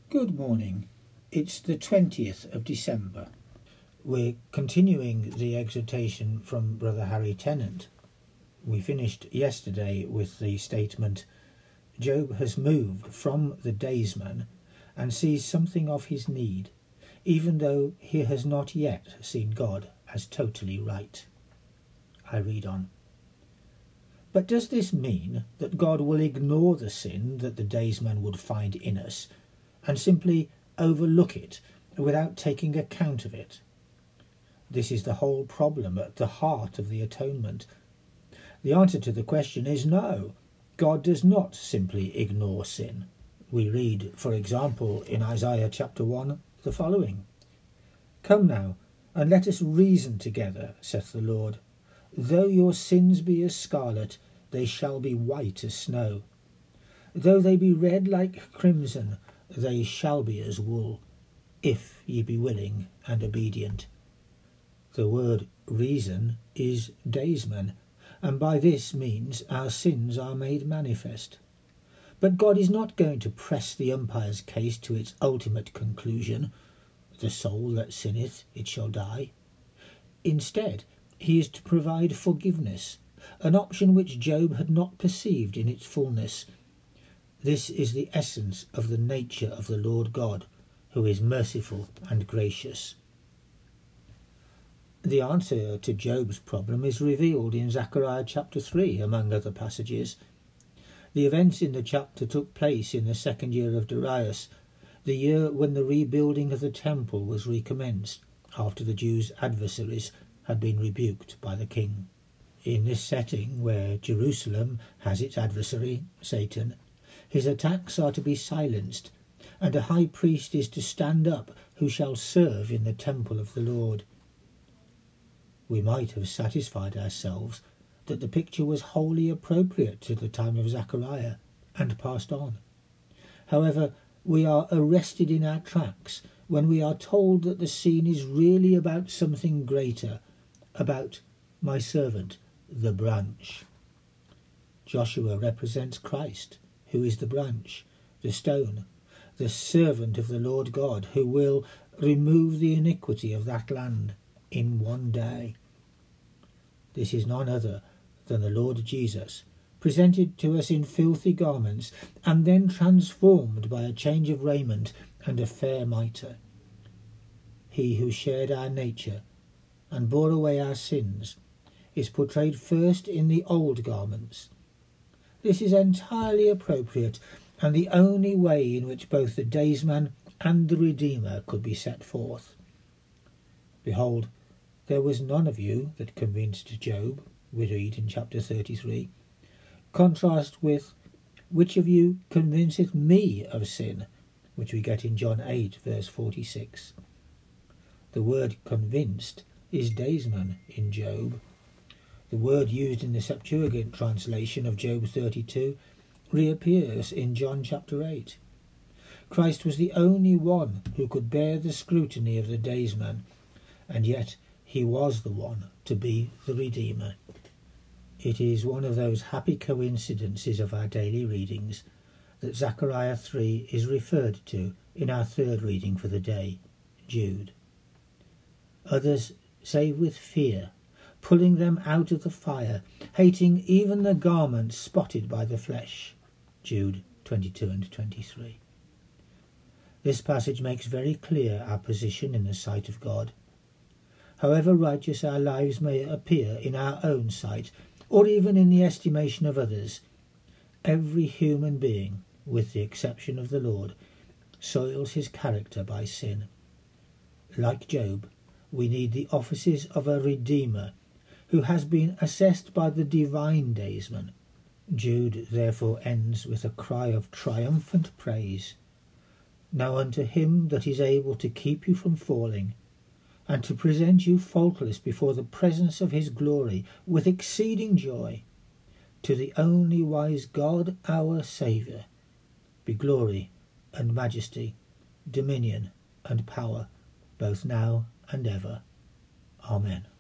Good morning. It's the 20th of December. We're continuing the exhortation from Brother Harry Tennant. We finished yesterday with the statement, Job has moved from the daysman and sees something of his need, even though he has not yet seen God as totally right. I read on. But does this mean that God will ignore the sin that the daysman would find in us and simply overlook it without taking account of it? This is the whole problem at the heart of the atonement. The answer to the question is no. God does not simply ignore sin. We read, for example, in Isaiah chapter 1, the following. Come now, and let us reason together, saith the Lord. Though your sins be as scarlet, they shall be white as snow. Though they be red like crimson, they shall be as wool, if ye be willing and obedient. The word reason is daysman, and by this means our sins are made manifest. But God is not going to press the umpire's case to its ultimate conclusion, the soul that sinneth, it shall die. Instead, he is to provide forgiveness, an option which Job had not perceived in its fullness. This is the essence of the nature of the Lord God, who is merciful and gracious. The answer to Job's problem is revealed in Zechariah chapter 3, among other passages. The events in the chapter took place in the second year of Darius, the year when the rebuilding of the temple was recommenced, after the Jews' adversaries had been rebuked by the king. In this setting, where Jerusalem has its adversary, Satan, his attacks are to be silenced, and a high priest is to stand up who shall serve in the temple of the Lord. We might have satisfied ourselves that the picture was wholly appropriate to the time of Zechariah, and passed on. However, we are arrested in our tracks when we are told that the scene is really about something greater, about my servant, the branch. Joshua represents Christ, who is the branch, the stone, the servant of the Lord God, who will remove the iniquity of that land in one day. This is none other than the Lord Jesus, presented to us in filthy garments, and then transformed by a change of raiment and a fair mitre. He who shared our nature and bore away our sins is portrayed first in the old garments. This is entirely appropriate, and the only way in which both the daysman and the Redeemer could be set forth. Behold, there was none of you that convinced Job, we read in chapter 33. Contrast with, which of you convinceth me of sin, which we get in John 8, verse 46. The word convinced is daysman in Job. The word used in the Septuagint translation of Job 32 reappears in John chapter 8. Christ was the only one who could bear the scrutiny of the daysman, and yet he was the one to be the Redeemer. It is one of those happy coincidences of our daily readings that Zechariah 3 is referred to in our third reading for the day, Jude. Others say with fear, pulling them out of the fire, hating even the garments spotted by the flesh, Jude 22 and 23. This passage makes very clear our position in the sight of God. However righteous our lives may appear in our own sight, or even in the estimation of others, every human being, with the exception of the Lord, soils his character by sin. Like Job, we need the offices of a Redeemer, who has been assessed by the divine daysman. Jude therefore ends with a cry of triumphant praise. Now unto him that is able to keep you from falling, and to present you faultless before the presence of his glory with exceeding joy, to the only wise God our Saviour, be glory and majesty, dominion and power, both now and ever. Amen.